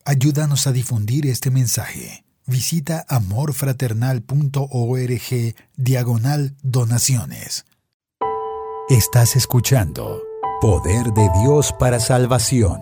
Ayúdanos a difundir este mensaje. Visita amorfraternal.org/donaciones. Estás escuchando Poder de Dios para Salvación,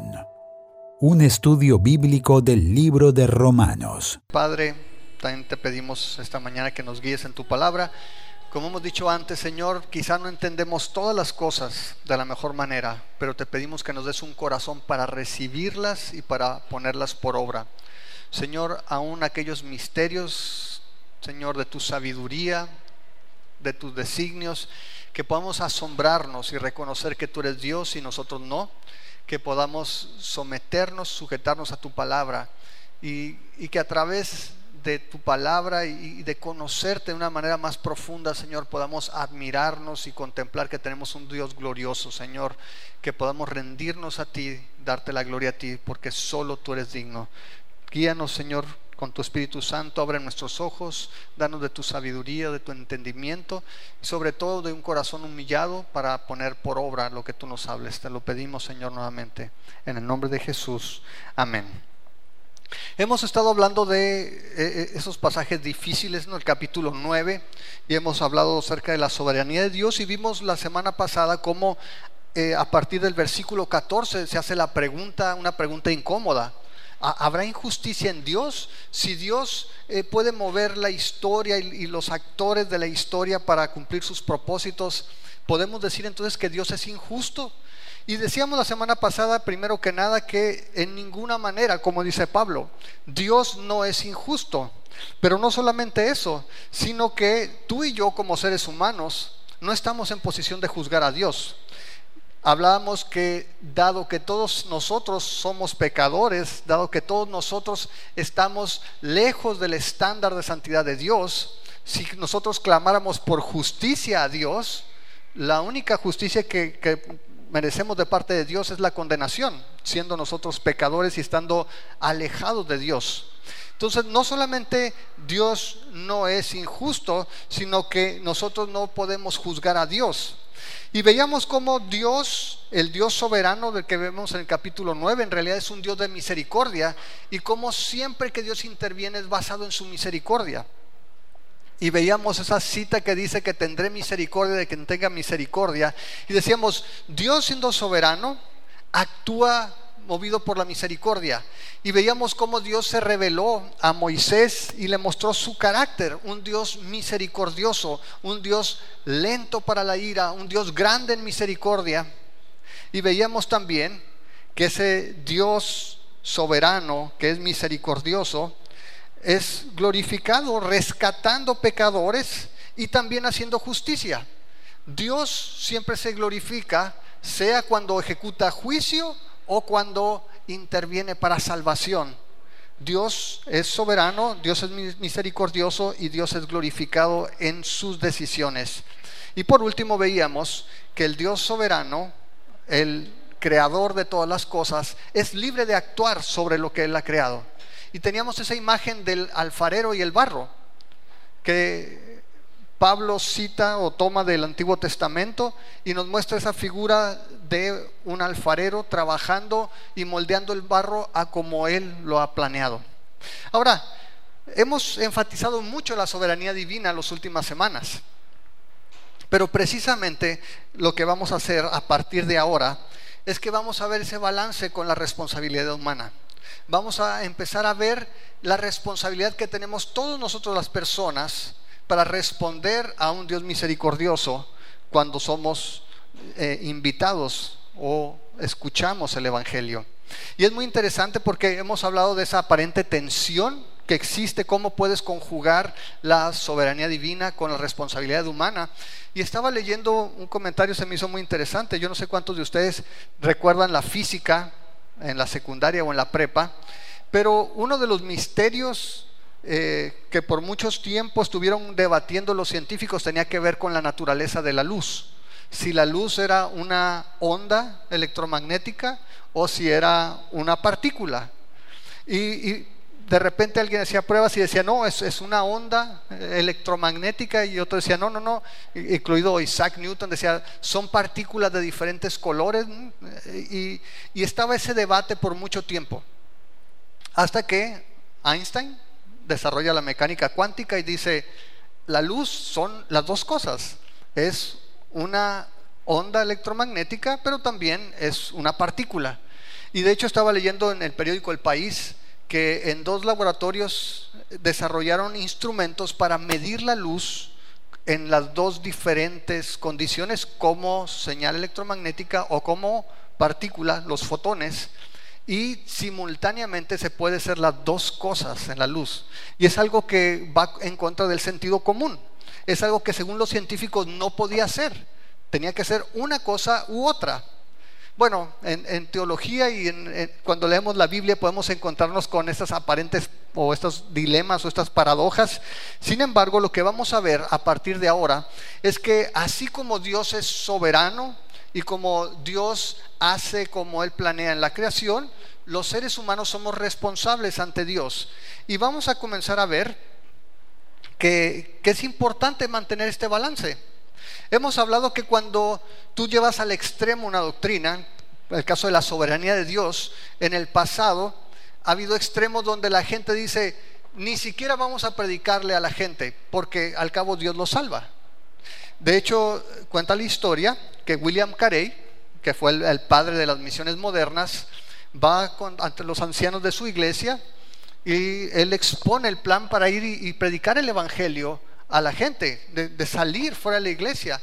un estudio bíblico del libro de Romanos. Padre, también te pedimos esta mañana que nos guíes en tu palabra. Como hemos dicho antes, Señor, quizá no entendemos todas las cosas de la mejor manera, pero te pedimos que nos des un corazón para recibirlas y para ponerlas por obra. Señor, aún aquellos misterios, Señor, de tu sabiduría, de tus designios, que podamos asombrarnos y reconocer que tú eres Dios y nosotros no, que podamos someternos, sujetarnos a tu palabra y que a través de tu palabra y de conocerte de una manera más profunda, Señor, podamos admirarnos y contemplar que tenemos un Dios glorioso, Señor, que podamos rendirnos a ti, darte la gloria a ti, porque solo tú eres digno. Guíanos, Señor, con tu Espíritu Santo, abre nuestros ojos, danos de tu sabiduría, de tu entendimiento y sobre todo de un corazón humillado para poner por obra lo que tú nos hables. Te lo pedimos, Señor, nuevamente, en el nombre de Jesús. Amén. Hemos estado hablando de esos pasajes difíciles en el capítulo 9 y hemos hablado acerca de la soberanía de Dios y vimos la semana pasada cómo a partir del versículo 14 se hace la pregunta, una pregunta incómoda. ¿Habrá injusticia en Dios? Si Dios puede mover la historia y los actores de la historia para cumplir sus propósitos, ¿podemos decir entonces que Dios es injusto? Y decíamos la semana pasada, primero que nada, que en ninguna manera, como dice Pablo, Dios no es injusto. Pero no solamente eso, sino que tú y yo como seres humanos no estamos en posición de juzgar a Dios. Hablábamos que dado que todos nosotros somos pecadores, dado que todos nosotros estamos lejos del estándar de santidad de Dios, si nosotros clamáramos por justicia a Dios, la única justicia que merecemos de parte de Dios es la condenación, siendo nosotros pecadores y estando alejados de Dios. Entonces no solamente Dios no es injusto, sino que nosotros no podemos juzgar a Dios. Y veíamos cómo Dios, el Dios soberano del que vemos en el capítulo 9, en realidad es un Dios de misericordia, y cómo siempre que Dios interviene es basado en su misericordia. Y veíamos esa cita que dice que tendré misericordia de quien tenga misericordia. Y decíamos, Dios siendo soberano, actúa movido por la misericordia. Y veíamos cómo Dios se reveló a Moisés y le mostró su carácter, un Dios misericordioso, un Dios lento para la ira, un Dios grande en misericordia. Y veíamos también que ese Dios soberano, que es misericordioso, es glorificado rescatando pecadores y también haciendo justicia. Dios siempre se glorifica, sea cuando ejecuta juicio o cuando interviene para salvación. Dios es soberano, Dios es misericordioso y Dios es glorificado en sus decisiones. Y por último veíamos que el Dios soberano, el creador de todas las cosas, es libre de actuar sobre lo que Él ha creado. Y teníamos esa imagen del alfarero y el barro que Pablo cita o toma del Antiguo Testamento y nos muestra esa figura de un alfarero trabajando y moldeando el barro a como él lo ha planeado. Ahora, hemos enfatizado mucho la soberanía divina en las últimas semanas, pero precisamente lo que vamos a hacer a partir de ahora es que vamos a ver ese balance con la responsabilidad humana. Vamos a empezar a ver la responsabilidad que tenemos todos nosotros las personas para responder a un Dios misericordioso cuando somos invitados o escuchamos el Evangelio. Y es muy interesante porque hemos hablado de esa aparente tensión que existe, cómo puedes conjugar la soberanía divina con la responsabilidad humana. Y estaba leyendo un comentario, se me hizo muy interesante. Yo no sé cuántos de ustedes recuerdan la física en la secundaria o en la prepa, pero uno de los misterios que por muchos tiempos estuvieron debatiendo los científicos tenía que ver con la naturaleza de la luz. Si la luz era una onda electromagnética o si era una partícula. Y de repente alguien hacía pruebas y decía no, es una onda electromagnética, y otro decía no, incluido Isaac Newton decía son partículas de diferentes colores, y estaba ese debate por mucho tiempo. Hasta que Einstein desarrolla la mecánica cuántica y dice, la luz son las dos cosas, es una onda electromagnética, pero también es una partícula. Y de hecho estaba leyendo en el periódico El País que en 2 laboratorios desarrollaron instrumentos para medir la luz en las 2 diferentes condiciones, como señal electromagnética o como partícula, los fotones, y simultáneamente se puede hacer las 2 cosas en la luz. Y es algo que va en contra del sentido común, es algo que según los científicos no podía hacer, tenía que ser una cosa u otra. Bueno, en teología y cuando leemos la Biblia podemos encontrarnos con estas aparentes o estos dilemas o estas paradojas. Sin embargo, lo que vamos a ver a partir de ahora es que así como Dios es soberano y como Dios hace como Él planea en la creación, los seres humanos somos responsables ante Dios. Y vamos a comenzar a ver que es importante mantener este balance. Hemos hablado que cuando tú llevas al extremo una doctrina, el caso de la soberanía de Dios, en el pasado ha habido extremos donde la gente dice, ni siquiera vamos a predicarle a la gente, porque al cabo Dios lo salva. De hecho, cuenta la historia que William Carey, que fue el padre de las misiones modernas, va ante los ancianos de su iglesia y él expone el plan para ir y predicar el evangelio a la gente, de salir fuera de la iglesia.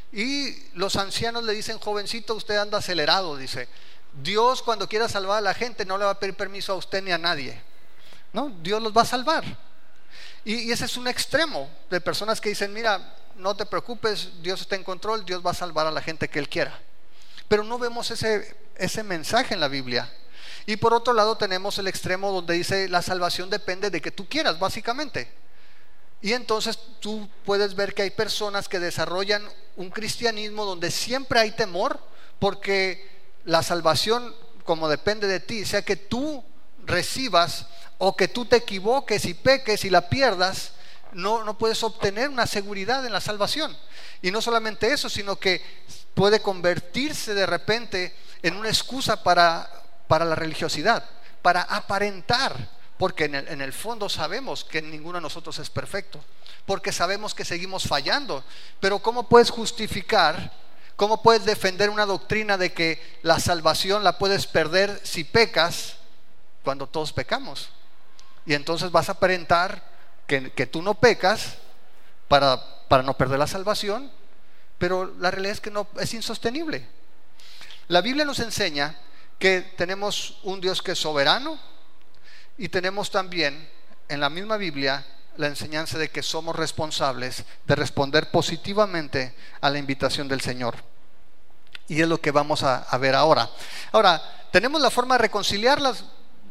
Y los ancianos le dicen, jovencito, usted anda acelerado, dice, Dios cuando quiera salvar a la gente no le va a pedir permiso a usted ni a nadie, ¿no? Dios los va a salvar. Y ese es un extremo de personas que dicen, mira, no te preocupes, Dios está en control, Dios va a salvar a la gente que Él quiera. Pero no vemos ese mensaje en la Biblia. Y por otro lado tenemos el extremo donde dice, la salvación depende de que tú quieras, básicamente. Y entonces tú puedes ver que hay personas que desarrollan un cristianismo donde siempre hay temor, porque la salvación, como depende de ti, sea que tú recibas o que tú te equivoques y peques y la pierdas, no puedes obtener una seguridad en la salvación. Y no solamente eso, sino que puede convertirse de repente en una excusa para la religiosidad, para aparentar. Porque en el fondo sabemos que ninguno de nosotros es perfecto, porque sabemos que seguimos fallando. Pero ¿cómo puedes justificar, cómo puedes defender una doctrina de que la salvación la puedes perder si pecas, cuando todos pecamos? Y entonces vas a aparentar que tú no pecas para no perder la salvación, pero la realidad es que no, es insostenible. La Biblia nos enseña que tenemos un Dios que es soberano, y tenemos también en la misma Biblia la enseñanza de que somos responsables de responder positivamente a la invitación del Señor. Y es lo que vamos a ver ahora. Ahora, tenemos la forma de reconciliarlas.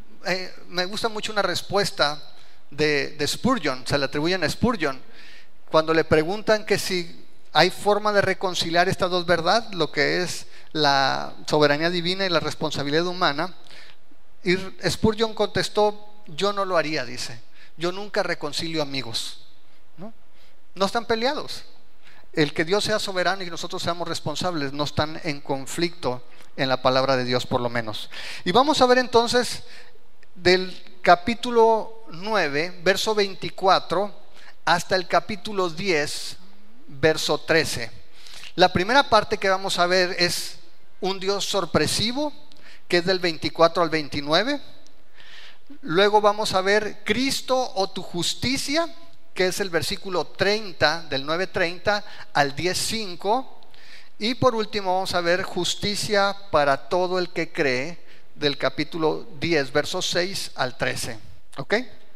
Me gusta mucho una respuesta de Spurgeon, se le atribuyen a Spurgeon, cuando le preguntan que si hay forma de reconciliar estas dos verdades, lo que es la soberanía divina y la responsabilidad humana. Y Spurgeon contestó, yo no lo haría, dice, yo nunca reconcilio amigos, no están peleados. El que Dios sea soberano y nosotros seamos responsables no están en conflicto en la palabra de Dios, por lo menos. Y vamos a ver entonces del capítulo 9, verso 24 hasta el capítulo 10, verso 13. La primera parte que vamos a ver es un Dios sorpresivo, que es del 24 al 29. Luego vamos a ver Cristo o tu justicia, que es el versículo 30, del 9:30 al 10:5. Y por último vamos a ver justicia para todo el que cree, del capítulo 10, versos 6 al 13. ¿Ok?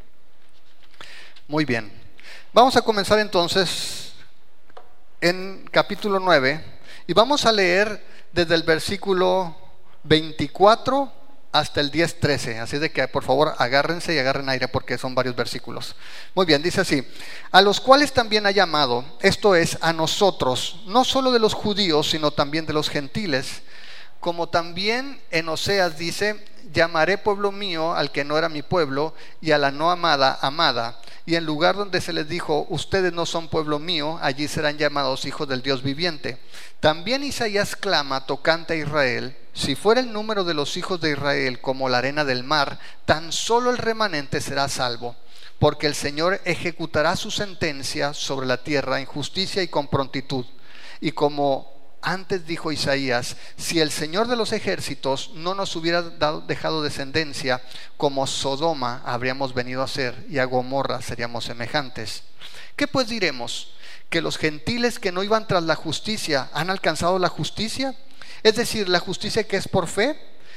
Muy bien. Vamos a comenzar entonces en capítulo 9 y vamos a leer desde el versículo 24 hasta el 10:13. Así de que por favor agárrense y agarren aire porque son varios versículos. Muy bien, dice así: a los cuales también ha llamado, esto es, a nosotros, no solo de los judíos, sino también de los gentiles, como también en Oseas dice: llamaré pueblo mío al que no era mi pueblo, y a la no amada, amada. y en lugar donde se les dijo, ustedes no son pueblo mío, allí serán llamados hijos del Dios viviente. También Isaías clama tocante a Israel: si fuera el número de los hijos de Israel como la arena del mar, tan solo el remanente será salvo, porque el Señor ejecutará su sentencia sobre la tierra en justicia y con prontitud. Y como antes dijo Isaías, si el Señor de los ejércitos no nos hubiera dejado descendencia, como Sodoma habríamos venido a ser, y a Gomorra seríamos semejantes. ¿Qué pues diremos? ¿Que los gentiles que no iban tras la justicia han alcanzado la justicia? Es decir, la justicia que es por fe.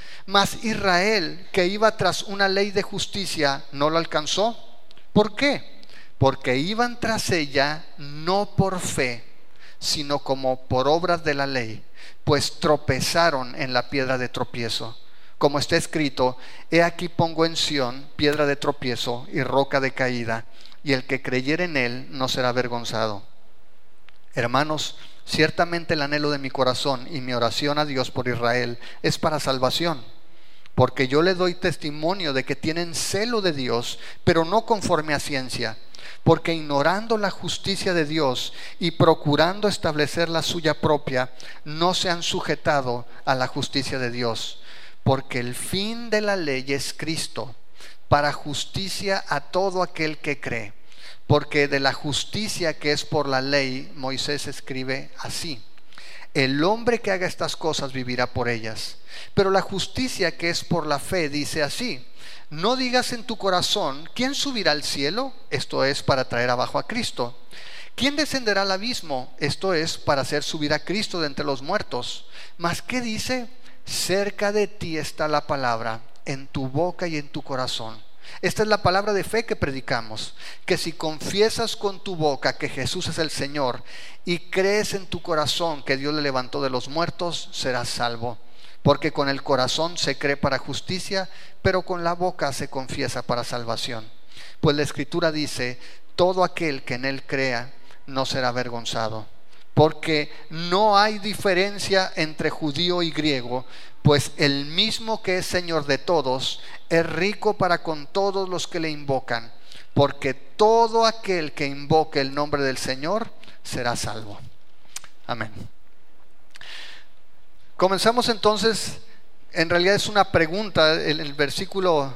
Mas Israel, que iba tras una ley de justicia, no lo alcanzó. ¿Por qué? Porque iban tras ella no por fe, sino como por obras de la ley, pues tropezaron en la piedra de tropiezo. Como está escrito: he aquí pongo en Sión piedra de tropiezo y roca de caída, y el que creyere en él no será avergonzado. Hermanos, ciertamente el anhelo de mi corazón y mi oración a Dios por Israel es para salvación, porque yo le doy testimonio de que tienen celo de Dios, pero no conforme a ciencia, porque ignorando la justicia de Dios y procurando establecer la suya propia, no se han sujetado a la justicia de Dios. Porque el fin de la ley es Cristo, para justicia a todo aquel que cree. Porque de la justicia que es por la ley, Moisés escribe así: el hombre que haga estas cosas vivirá por ellas. Pero la justicia que es por la fe dice así: no digas en tu corazón, ¿quién subirá al cielo? Esto es, para traer abajo a Cristo. ¿Quién descenderá al abismo? Esto es, para hacer subir a Cristo de entre los muertos. Mas ¿qué dice? Cerca de ti está la palabra, en tu boca y en tu corazón. Esta es la palabra de fe que predicamos: que si confiesas con tu boca que Jesús es el Señor y crees en tu corazón que Dios le levantó de los muertos, serás salvo. Porque con el corazón se cree para justicia, pero con la boca se confiesa para salvación. Pues la Escritura dice: todo aquel que en él crea no será avergonzado. Porque no hay diferencia entre judío y griego, pues el mismo que es Señor de todos es rico para con todos los que le invocan. Porque todo aquel que invoque el nombre del Señor será salvo. Amén. Comenzamos entonces. En realidad es una pregunta. El versículo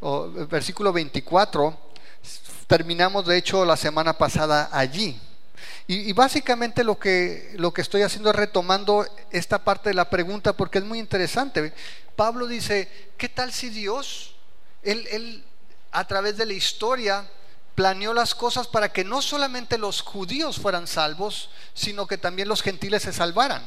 24. Terminamos de hecho la semana pasada allí. Y básicamente lo que estoy haciendo es retomando esta parte de la pregunta, porque es muy interesante. Pablo dice: ¿qué tal si Dios, él a través de la historia, planeó las cosas para que no solamente los judíos fueran salvos, sino que también los gentiles se salvaran?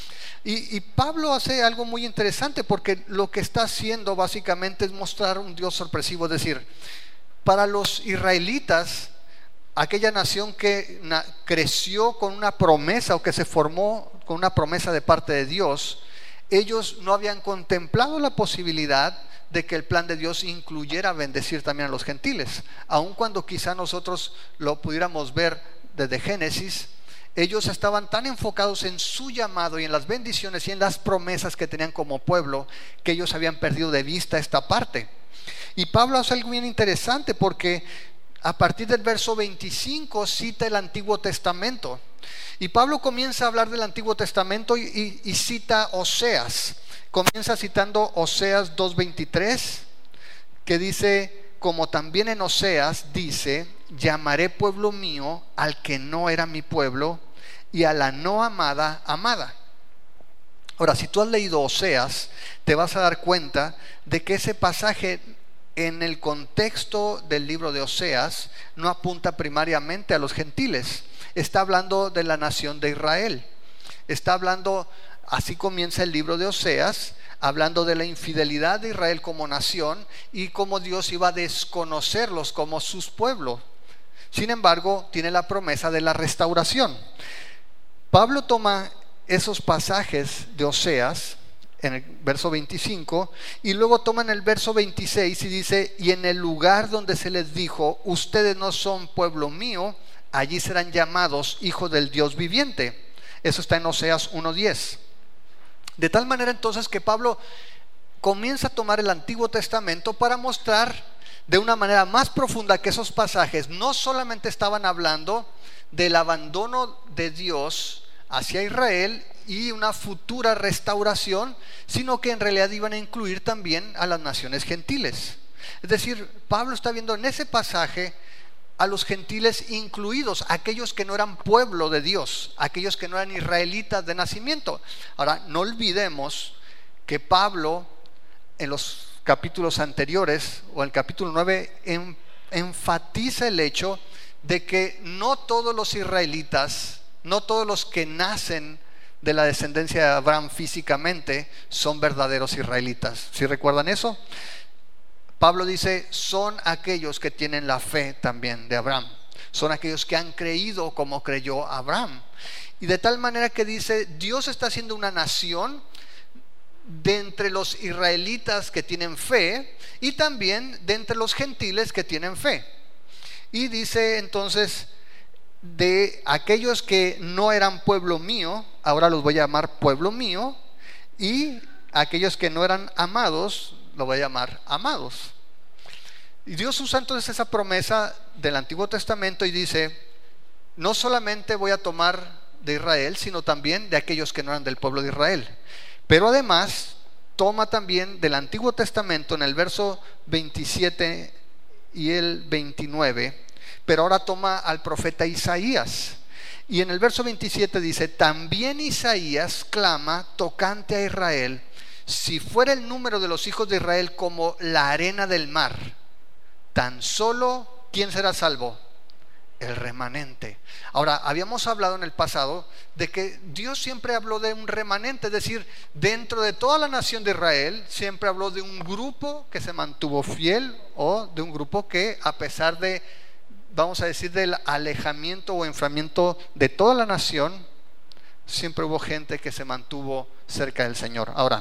Y Pablo hace algo muy interesante, porque lo que está haciendo básicamente es mostrar un Dios sorpresivo. Es decir, para los israelitas, aquella nación que creció con una promesa, o que se formó con una promesa de parte de Dios, ellos no habían contemplado la posibilidad de que el plan de Dios incluyera bendecir también a los gentiles. Aun cuando quizá nosotros lo pudiéramos ver desde Génesis, ellos estaban tan enfocados en su llamado y en las bendiciones y en las promesas que tenían como pueblo, que ellos habían perdido de vista esta parte. Y Pablo hace algo bien interesante, porque a partir del verso 25 cita el Antiguo Testamento. Y Pablo comienza a hablar del Antiguo Testamento y cita Oseas. Comienza citando Oseas 2:23, que dice: como también en Oseas dice: llamaré pueblo mío al que no era mi pueblo, y a la no amada, amada. Ahora, si tú has leído Oseas, te vas a dar cuenta de que ese pasaje, en el contexto del libro de Oseas, no apunta primariamente a los gentiles. Está hablando de la nación de Israel. Está hablando, así comienza el libro de Oseas, hablando de la infidelidad de Israel como nación y cómo Dios iba a desconocerlos como sus pueblos. Sin embargo, tiene la promesa de la restauración. Pablo toma esos pasajes de Oseas en el verso 25, y luego toma en el verso 26 y dice: y en el lugar donde se les dijo: ustedes no son pueblo mío, allí serán llamados hijos del Dios viviente. Eso está en Oseas 1:10. De tal manera entonces que Pablo comienza a tomar el Antiguo Testamento para mostrar de una manera más profunda que esos pasajes no solamente estaban hablando del abandono de Dios hacia Israel y una futura restauración, sino que en realidad iban a incluir también a las naciones gentiles. Es decir, Pablo está viendo en ese pasaje a los gentiles incluidos, aquellos que no eran pueblo de Dios, aquellos que no eran israelitas de nacimiento. Ahora, no olvidemos que Pablo en los capítulos anteriores o el capítulo 9 enfatiza el hecho de que no todos los israelitas, no todos los que nacen de la descendencia de Abraham físicamente son verdaderos israelitas. ¿Sí recuerdan eso? Pablo dice, son aquellos que tienen la fe también de Abraham, son aquellos que han creído como creyó Abraham, y de tal manera que dice, Dios está haciendo una nación de entre los israelitas que tienen fe y también de entre los gentiles que tienen fe. Y dice entonces, de aquellos que no eran pueblo mío, ahora los voy a llamar pueblo mío, y aquellos que no eran amados, lo voy a llamar amados. Y Dios usa entonces esa promesa del Antiguo Testamento y dice, no solamente voy a tomar de Israel, sino también de aquellos que no eran del pueblo de Israel. Pero además toma también del Antiguo Testamento en el verso 27 y el 29, pero ahora toma al profeta Isaías. Y en el verso 27 dice, también Isaías clama tocante a Israel, si fuera el número de los hijos de Israel como la arena del mar, tan solo, ¿quién será salvo? El remanente. Ahora, habíamos hablado en el pasado de que Dios siempre habló de un remanente, es decir, dentro de toda la nación de Israel siempre habló de un grupo que se mantuvo fiel, o de un grupo que, a pesar de, vamos a decir, del alejamiento o enfriamiento de toda la nación, siempre hubo gente que se mantuvo cerca del Señor. Ahora,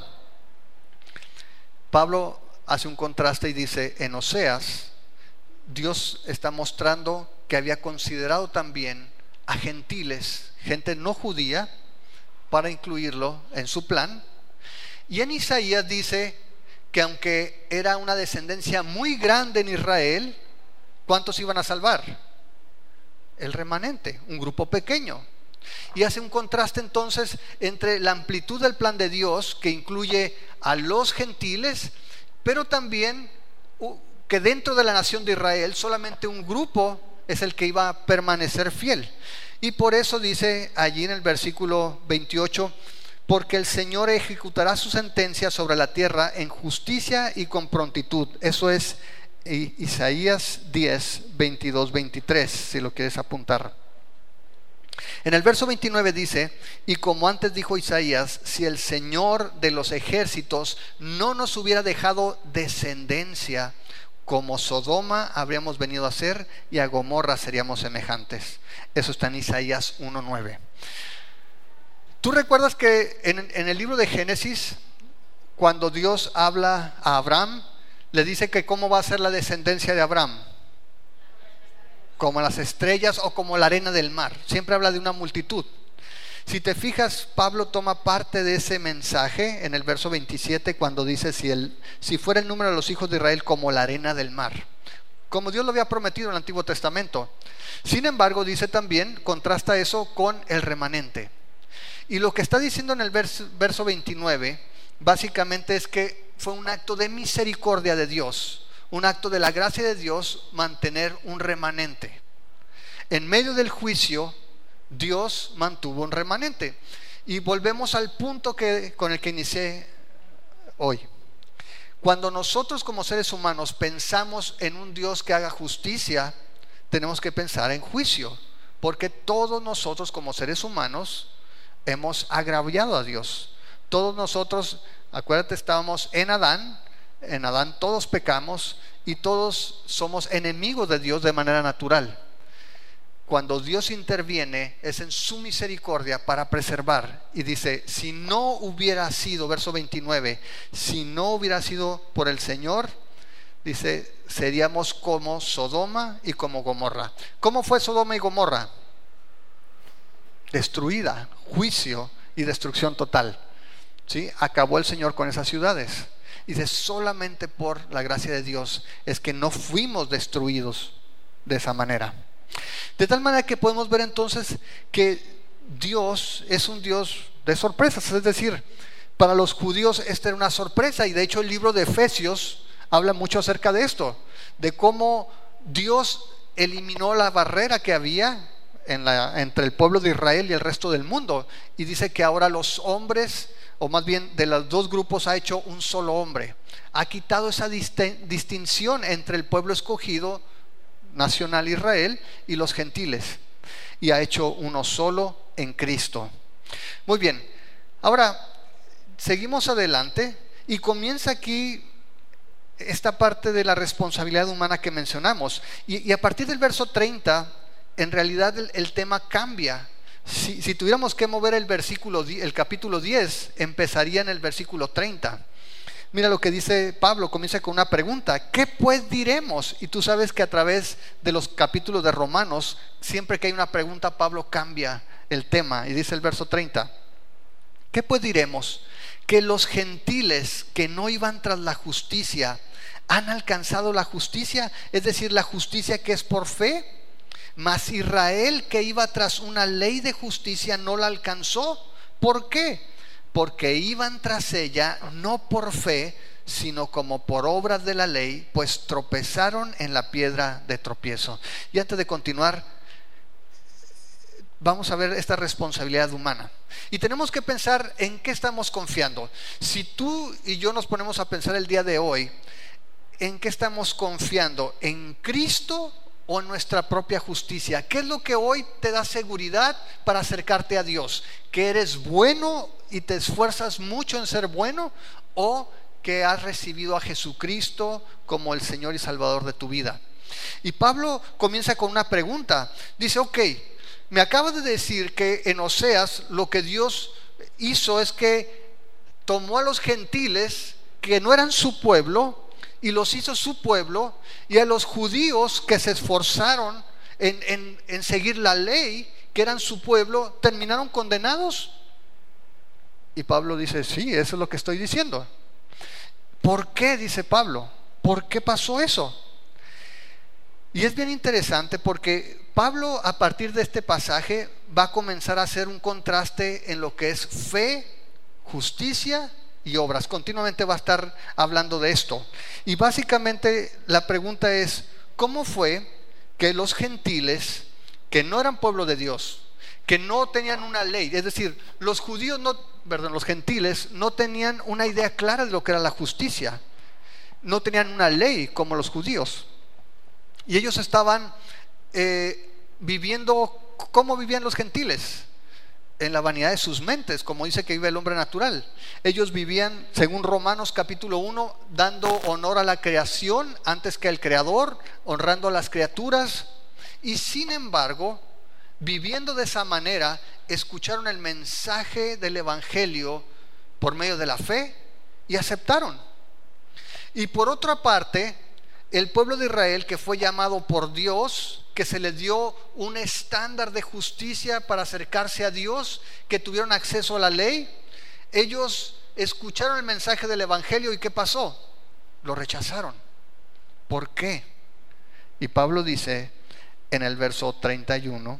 Pablo hace un contraste y dice, en Oseas Dios está mostrando que había considerado también a gentiles, gente no judía, para incluirlo en su plan. Y en Isaías dice que aunque era una descendencia muy grande en Israel, ¿cuántos iban a salvar? El remanente, un grupo pequeño. Y hace un contraste entonces entre la amplitud del plan de Dios, que incluye a los gentiles, pero también que dentro de la nación de Israel solamente un grupo es el que iba a permanecer fiel. Y por eso dice allí en el versículo 28, porque el Señor ejecutará su sentencia sobre la tierra en justicia y con prontitud. Eso es Isaías 10, 22, 23, si lo quieres apuntar. En el verso 29 dice, y como antes dijo Isaías, si el Señor de los ejércitos no nos hubiera dejado descendencia, como Sodoma habríamos venido a ser, y a Gomorra seríamos semejantes. Eso está en Isaías 1:9. ¿Tú recuerdas que en el libro de Génesis, cuando Dios habla a Abraham, le dice que cómo va a ser la descendencia de Abraham? Como las estrellas o como la arena del mar. Siempre habla de una multitud. Si te fijas, Pablo toma parte de ese mensaje en el verso 27 cuando dice, si fuera el número de los hijos de Israel como la arena del mar, como Dios lo había prometido en el Antiguo Testamento. Sin embargo, dice también, contrasta eso con el remanente. Y lo que está diciendo en el verso 29 básicamente es que fue un acto de misericordia de Dios, un acto de la gracia de Dios, mantener un remanente. En medio del juicio, Dios mantuvo un remanente. Y volvemos al punto con el que inicié hoy. Cuando nosotros como seres humanos pensamos en un Dios que haga justicia, tenemos que pensar en juicio, porque todos nosotros como seres humanos hemos agraviado a Dios. Todos nosotros, acuérdate, estábamos en Adán todos pecamos y todos somos enemigos de Dios de manera natural. Cuando Dios interviene es en su misericordia para preservar, y dice, si no hubiera sido, verso 29, si no hubiera sido por el Señor, dice, seríamos como Sodoma y como Gomorra. ¿Cómo fue Sodoma y Gomorra? Destruida, juicio y destrucción total. ¿Sí? Acabó el Señor con esas ciudades. Dice, solamente por la gracia de Dios es que no fuimos destruidos de esa manera. De tal manera que podemos ver entonces que Dios es un Dios de sorpresas. Es decir, para los judíos esta era una sorpresa, y de hecho el libro de Efesios habla mucho acerca de esto, de cómo Dios eliminó la barrera que había entre el pueblo de Israel y el resto del mundo, y dice que ahora los hombres, o más bien de los dos grupos, ha hecho un solo hombre. Ha quitado esa distinción entre el pueblo escogido nacional Israel y los gentiles, y ha hecho uno solo en Cristo. Muy bien, ahora seguimos adelante y comienza aquí esta parte de la responsabilidad humana que mencionamos, y a partir del verso 30 en realidad el tema cambia. Si tuviéramos que mover el capítulo 10, empezaría en el versículo 30. Mira lo que dice Pablo, comienza con una pregunta: ¿qué pues diremos? Y tú sabes que a través de los capítulos de Romanos, siempre que hay una pregunta, Pablo cambia el tema, y dice el verso 30: ¿qué pues diremos? ¿Que los gentiles que no iban tras la justicia han alcanzado la justicia? Es decir, la justicia que es por fe. Mas Israel, que iba tras una ley de justicia, no la alcanzó. ¿Por qué? Porque iban tras ella no por fe, sino como por obras de la ley, pues tropezaron en la piedra de tropiezo. Y antes de continuar, vamos a ver esta responsabilidad humana, y tenemos que pensar en qué estamos confiando. Si tú y yo nos ponemos a pensar el día de hoy, ¿en qué estamos confiando? ¿En Cristo o en nuestra propia justicia? ¿Qué es lo que hoy te da seguridad para acercarte a Dios? ¿Que eres bueno y te esfuerzas mucho en ser bueno, o que has recibido a Jesucristo como el Señor y Salvador de tu vida? Y Pablo comienza con una pregunta. Dice, ok, me acabas de decir que en Oseas lo que Dios hizo es que tomó a los gentiles que no eran su pueblo y los hizo su pueblo, y a los judíos que se esforzaron en seguir la ley, que eran su pueblo, terminaron condenados. Y Pablo dice, sí, eso es lo que estoy diciendo. ¿Por qué? Dice Pablo, ¿por qué pasó eso? Y es bien interesante porque Pablo, a partir de este pasaje, va a comenzar a hacer un contraste en lo que es fe, justicia y obras. Continuamente va a estar hablando de esto. Y básicamente la pregunta es, ¿cómo fue que los gentiles, que no eran pueblo de Dios, que no tenían una ley, es decir, los gentiles no tenían una idea clara de lo que era la justicia, no tenían una ley como los judíos, y ellos estaban viviendo, ¿cómo vivían los gentiles? En la vanidad de sus mentes, como dice que vive el hombre natural. Ellos vivían, según Romanos capítulo 1, dando honor a la creación antes que al creador, honrando a las criaturas, y sin embargo, viviendo de esa manera, escucharon el mensaje del evangelio por medio de la fe y aceptaron. Y por otra parte, el pueblo de Israel, que fue llamado por Dios, que se les dio un estándar de justicia para acercarse a Dios, que tuvieron acceso a la ley, ellos escucharon el mensaje del evangelio, ¿y qué pasó? Lo rechazaron. ¿Por qué? Y Pablo dice en el verso 32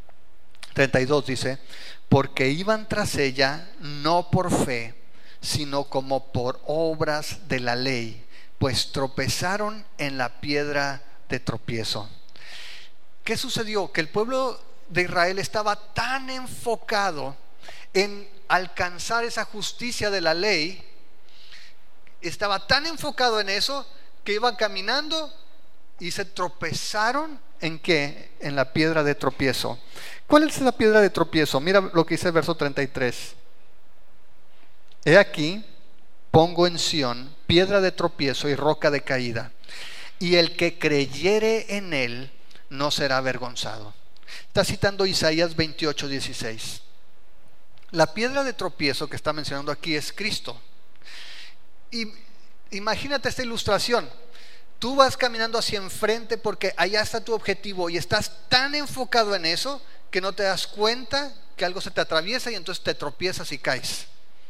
dice, porque iban tras ella no por fe, sino como por obras de la ley, pues tropezaron en la piedra de tropiezo. ¿Qué sucedió? Que el pueblo de Israel estaba tan enfocado en alcanzar esa justicia de la ley, estaba tan enfocado en eso, que iban caminando y se tropezaron ¿en qué? En la piedra de tropiezo. ¿Cuál es la piedra de tropiezo? Mira lo que dice el verso 33. He aquí, pongo en Sión piedra de tropiezo y roca de caída, y el que creyere en él no será avergonzado. Está citando Isaías 28:16. La piedra de tropiezo que está mencionando aquí es Cristo. Y imagínate esta ilustración. Tú vas caminando hacia enfrente porque allá está tu objetivo, y estás tan enfocado en eso que no te das cuenta que algo se te atraviesa, y entonces te tropiezas y caes.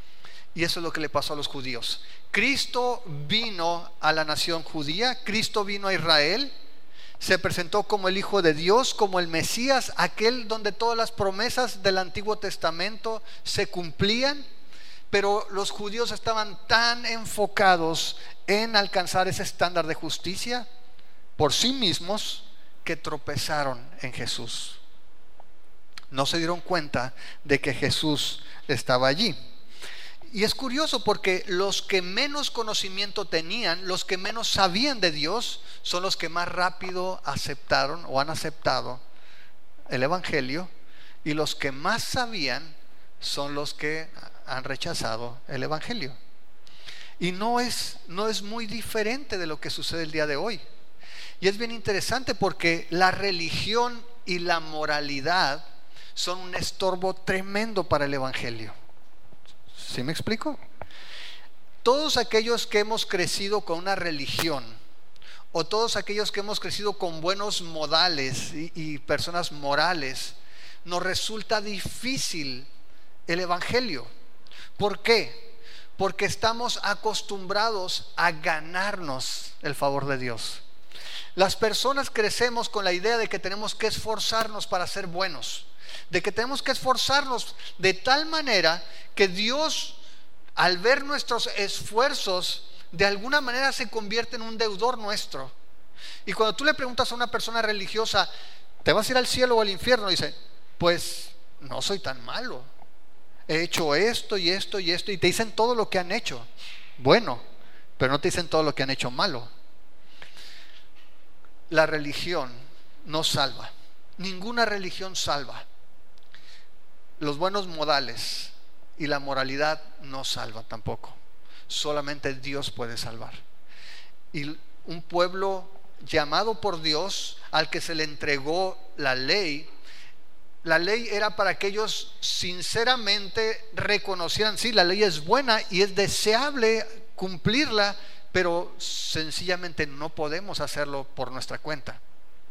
Y eso es lo que le pasó a los judíos. Cristo vino a la nación judía, Cristo vino a Israel, se presentó como el Hijo de Dios, como el Mesías, aquel donde todas las promesas del Antiguo Testamento se cumplían. Pero los judíos estaban tan enfocados en alcanzar ese estándar de justicia por sí mismos que tropezaron en Jesús. No se dieron cuenta de que Jesús estaba allí. Y es curioso porque los que menos conocimiento tenían, los que menos sabían de Dios, son los que más rápido aceptaron o han aceptado el Evangelio, y los que más sabían son los que han rechazado el Evangelio. Y no es muy diferente de lo que sucede el día de hoy. Y es bien interesante porque la religión y la moralidad son un estorbo tremendo para el Evangelio. ¿Sí me explico? Todos aquellos que hemos crecido con una religión, o todos aquellos que hemos crecido con buenos modales y personas morales, nos resulta difícil el Evangelio. ¿Por qué? Porque estamos acostumbrados a ganarnos el favor de Dios. Las personas crecemos con la idea de que tenemos que esforzarnos para ser buenos, de que tenemos que esforzarnos de tal manera que Dios, al ver nuestros esfuerzos, de alguna manera se convierte en un deudor nuestro. Y cuando tú le preguntas a una persona religiosa, ¿te vas a ir al cielo o al infierno? Dice, pues no soy tan malo, he hecho esto y esto y esto, y te dicen todo lo que han hecho bueno, pero no te dicen todo lo que han hecho malo. La religión no salva, ninguna religión salva. Los buenos modales y la moralidad no salva tampoco. Solamente Dios puede salvar. Y un pueblo llamado por Dios, al que se le entregó la ley era para que ellos sinceramente reconocieran, sí, la ley es buena y es deseable cumplirla, pero sencillamente no podemos hacerlo por nuestra cuenta.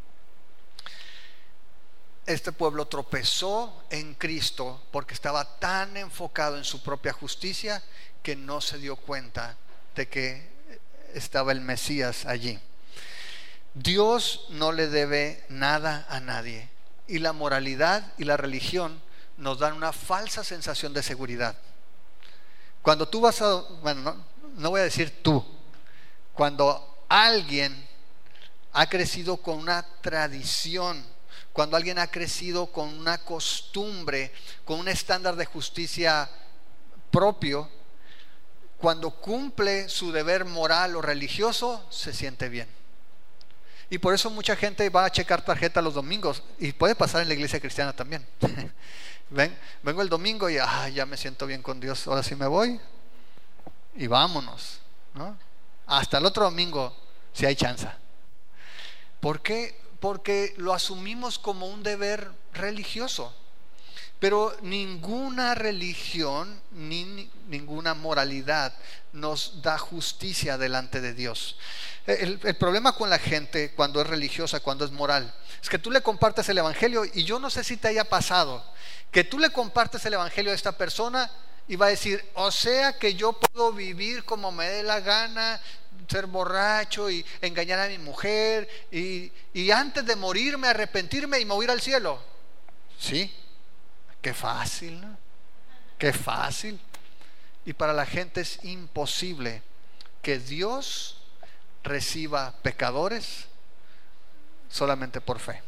Este pueblo tropezó en Cristo porque estaba tan enfocado en su propia justicia que no se dio cuenta de que estaba el Mesías allí. Dios no le debe nada a nadie, y la moralidad y la religión nos dan una falsa sensación de seguridad. Cuando tú vas a, bueno, no voy a decir tú, cuando alguien ha crecido con una tradición, cuando alguien ha crecido con una costumbre, con un estándar de justicia propio, cuando cumple su deber moral o religioso, se siente bien. Y por eso mucha gente va a checar tarjeta los domingos, y puede pasar en la iglesia cristiana también. Vengo el domingo y ya me siento bien con Dios, ahora sí me voy y vámonos, ¿no? Hasta el otro domingo si hay chance. ¿Por qué? Porque lo asumimos como un deber religioso. Pero ninguna religión ni ninguna moralidad nos da justicia delante de Dios. El problema con la gente cuando es religiosa, cuando es moral, es que tú le compartes el evangelio, y yo no sé si te haya pasado que tú le compartes el evangelio a esta persona y va a decir, o sea que yo puedo vivir como me dé la gana, ser borracho y engañar a mi mujer y antes de morirme arrepentirme y me voy a ir al cielo. Sí, qué fácil, ¿no? Qué fácil. Y para la gente es imposible que Dios reciba pecadores solamente por fe.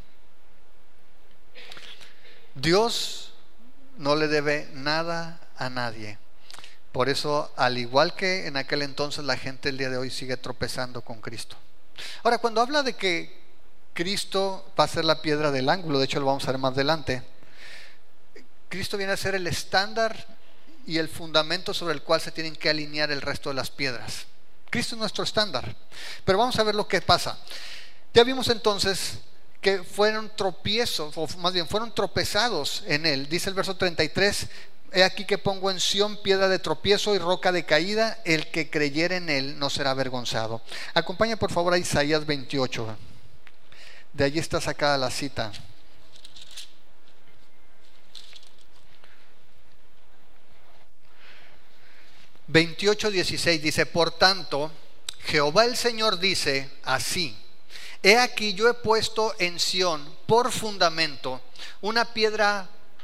Dios no le debe nada a nadie. Por eso, al igual que en aquel entonces, la gente el día de hoy sigue tropezando con Cristo. Ahora, cuando habla de que Cristo va a ser la piedra del ángulo, de hecho lo vamos a ver más adelante, Cristo viene a ser el estándar y el fundamento sobre el cual se tienen que alinear el resto de las piedras. Cristo es nuestro estándar. Pero vamos a ver lo que pasa. Ya vimos entonces que fueron tropiezos, o más bien fueron tropezados en él. Dice el verso 33: he aquí que pongo en Sión piedra de tropiezo y roca de caída, el que creyere en él no será avergonzado. Acompaña por favor a Isaías 28. De allí está sacada la cita. 28:16 dice: por tanto, Jehová el Señor dice así: he aquí yo he puesto en Sión por fundamento una piedra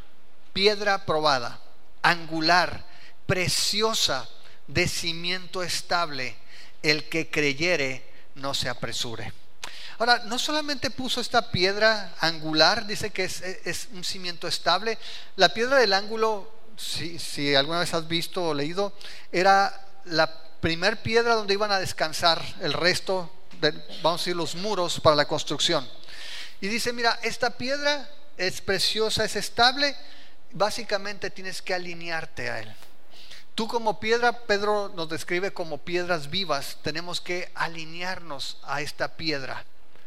probada, angular, preciosa, de cimiento estable. El que creyere no se apresure. Ahora, no solamente puso esta piedra angular, dice que es un cimiento estable. La piedra del ángulo, si alguna vez has visto o leído, era la primer piedra donde iban a descansar el resto vamos a decir, los muros para la construcción. Y dice: mira, esta piedra es preciosa, es estable. Básicamente tienes que alinearte a él. Tú como piedra, Pedro nos describe como piedras vivas. Tenemos que alinearnos a esta piedra.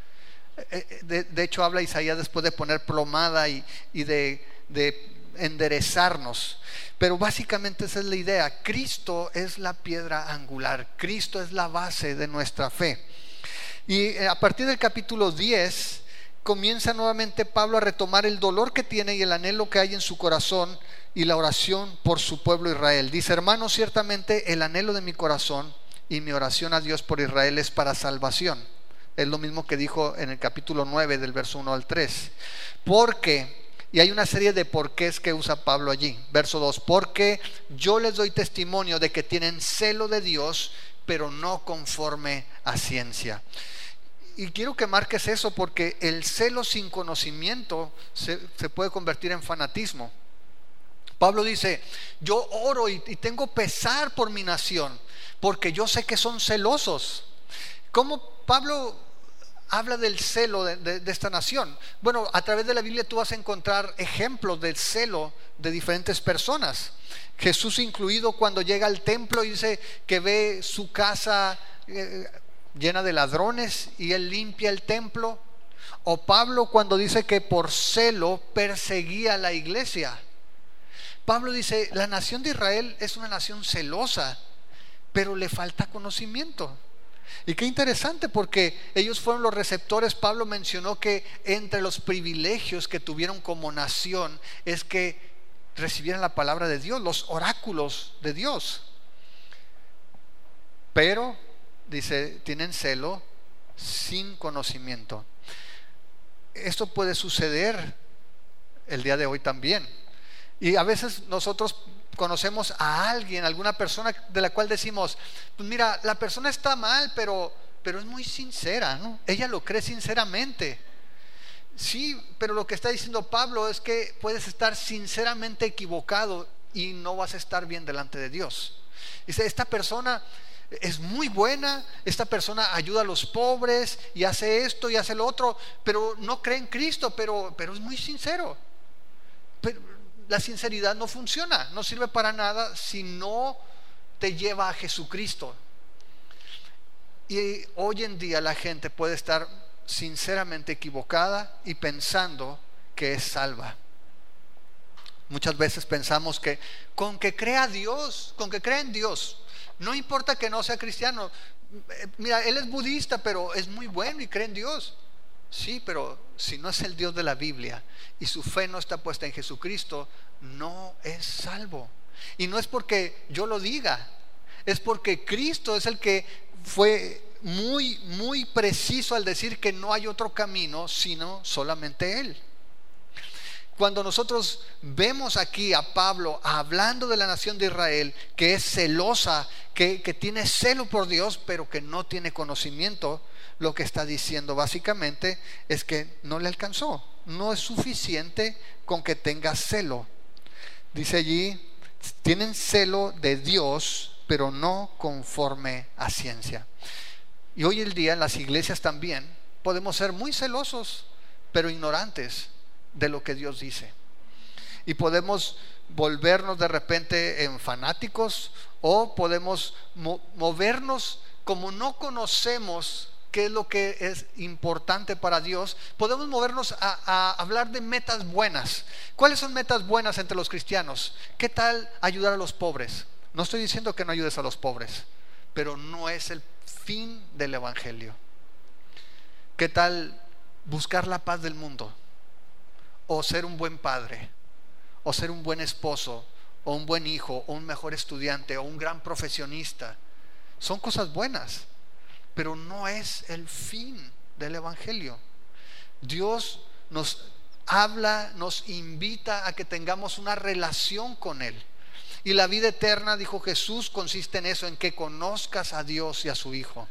De hecho habla Isaías después de poner plomada y de enderezarnos. Pero básicamente esa es la idea. Cristo es la piedra angular. Cristo es la base de nuestra fe. Y a partir del capítulo 10 comienza nuevamente Pablo a retomar el dolor que tiene y el anhelo que hay en su corazón y la oración por su pueblo Israel. Dice: hermanos, ciertamente el anhelo de mi corazón y mi oración a Dios por Israel es para salvación. Es lo mismo que dijo en el capítulo 9 del verso 1 al 3. Porque, y hay una serie de porqués que usa Pablo allí. Verso 2: porque yo les doy testimonio de que tienen celo de Dios, pero no conforme a ciencia. Y quiero que marques eso, porque el celo sin conocimiento se puede convertir en fanatismo. Pablo dice: yo oro y tengo pesar por mi nación, porque yo sé que son celosos. ¿Cómo Pablo habla del celo de esta nación? Bueno, a través de la Biblia tú vas a encontrar ejemplos del celo de diferentes personas. Jesús incluido, cuando llega al templo y dice que ve su casa llena de ladrones y él limpia el templo. O Pablo cuando dice que por celo perseguía a la iglesia. Pablo dice: la nación de Israel es una nación celosa, pero le falta conocimiento. Y qué interesante, porque ellos fueron los receptores. Pablo mencionó que entre los privilegios que tuvieron como nación es que recibieran la palabra de Dios, los oráculos de Dios. Pero dice: tienen celo sin conocimiento. Esto puede suceder el día de hoy también. Y a veces nosotros conocemos a alguien, alguna persona de la cual decimos: pues mira, la persona está mal, pero es muy sincera, ¿no? Ella lo cree sinceramente. Sí, pero lo que está diciendo Pablo es que puedes estar sinceramente equivocado y no vas a estar bien delante de Dios. Dice: esta persona es muy buena, esta persona ayuda a los pobres y hace esto y hace lo otro, pero no cree en Cristo, pero es muy sincero. Pero la sinceridad no funciona, no sirve para nada si no te lleva a Jesucristo. Y hoy en día la gente puede estar sinceramente equivocada y pensando que es salva. Muchas veces pensamos que con que crea Dios, con que crea en Dios, no importa que no sea cristiano. Mira, él es budista, pero es muy bueno y cree en Dios. Sí, pero si no es el Dios de la Biblia y su fe no está puesta en Jesucristo, no es salvo. Y no es porque yo lo diga, es porque Cristo es el que fue muy preciso al decir que no hay otro camino sino solamente Él. Cuando nosotros vemos aquí a Pablo hablando de la nación de Israel, que es celosa, que tiene celo por Dios, pero que no tiene conocimiento, lo que está diciendo básicamente es que no le alcanzó. No es suficiente con que tenga celo. Dice allí: tienen celo de Dios, pero no conforme a ciencia. Y hoy en día en las iglesias también podemos ser muy celosos, pero ignorantes de lo que Dios dice. Y podemos volvernos de repente en fanáticos, o podemos movernos como no conocemos qué es lo que es importante para Dios. Podemos movernos a hablar de metas buenas. ¿Cuáles son metas buenas entre los cristianos? ¿Qué tal ayudar a los pobres? No estoy diciendo que no ayudes a los pobres, pero no es el fin del evangelio. ¿Qué tal buscar la paz del mundo? O ser un buen padre, o ser un buen esposo, o un buen hijo, o un mejor estudiante, o un gran profesionista. Son cosas buenas, pero no es el fin del Evangelio. Dios nos habla, nos invita a que tengamos una relación con Él. Y la vida eterna, dijo Jesús, consiste en eso, en que conozcas a Dios y a su Hijo.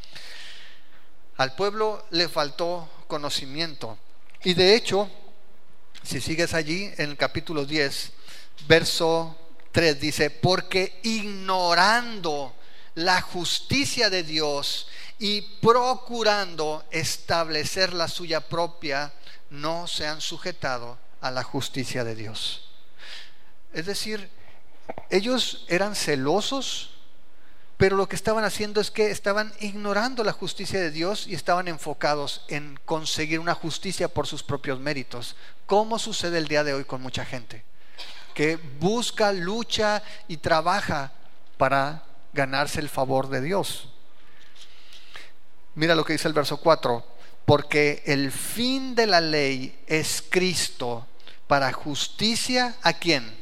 Al pueblo le faltó conocimiento. Y de hecho, si sigues allí en el capítulo 10, verso 3 dice: porque ignorando la justicia de Dios y procurando establecer la suya propia, no se han sujetado a la justicia de Dios. Es decir, ellos eran celosos, pero lo que estaban haciendo es que estaban ignorando la justicia de Dios y estaban enfocados en conseguir una justicia por sus propios méritos, como sucede el día de hoy con mucha gente que busca, lucha y trabaja para ganarse el favor de Dios. Mira lo que dice el verso 4: porque el fin de la ley es Cristo para justicia, ¿a quién?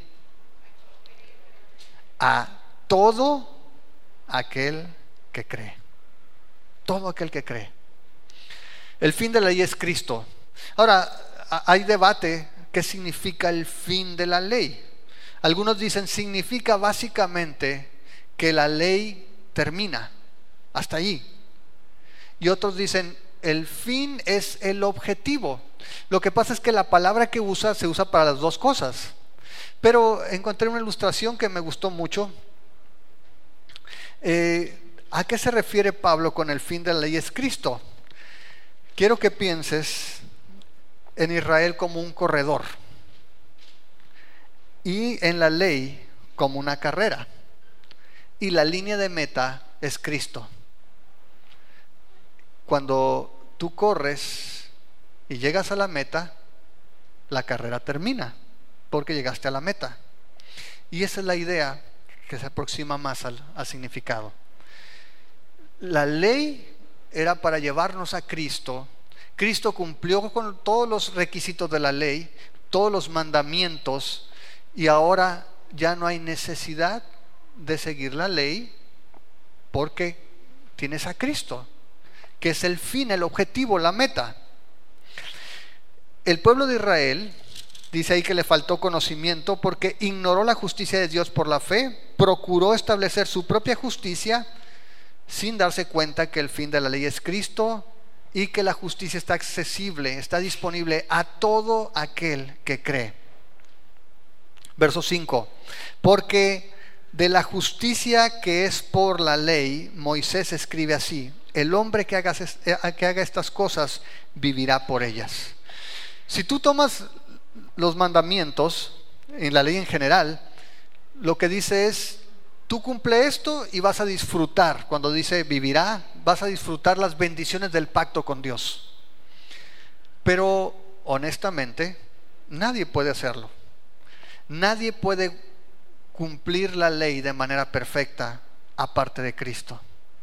A todo aquel que cree. Todo aquel que cree. El fin de la ley es Cristo. Ahora, hay debate. ¿Qué significa el fin de la ley? Algunos dicen significa básicamente que la ley termina hasta allí. Y otros dicen el fin es el objetivo. Lo que pasa es que la palabra que usa se usa para las dos cosas. Pero encontré una ilustración que me gustó mucho. ¿A qué se refiere Pablo con el fin de la ley es Cristo? Quiero que pienses en Israel como un corredor y en la ley como una carrera, y la línea de meta es Cristo. Cuando tú corres y llegas a la meta, la carrera termina porque llegaste a la meta, y esa es la idea que se aproxima más al significado. La ley era para llevarnos a Cristo. Cristo cumplió con todos los requisitos de la ley, todos los mandamientos, y ahora ya no hay necesidad de seguir la ley porque tienes a Cristo, que es el fin, el objetivo, la meta. El pueblo de Israel, dice ahí que le faltó conocimiento porque ignoró la justicia de Dios por la fe, procuró establecer su propia justicia sin darse cuenta que el fin de la ley es Cristo y que la justicia está accesible, está disponible a todo aquel que cree. Verso 5: porque de la justicia que es por la ley, Moisés escribe así: el hombre que haga estas cosas vivirá por ellas. Si tú tomas los mandamientos en la ley en general, lo que dice es: tú cumple esto y vas a disfrutar. Cuando dice vivirá, vas a disfrutar las bendiciones del pacto con Dios. Pero honestamente, nadie puede hacerlo. Nadie puede cumplir la ley de manera perfecta aparte de Cristo.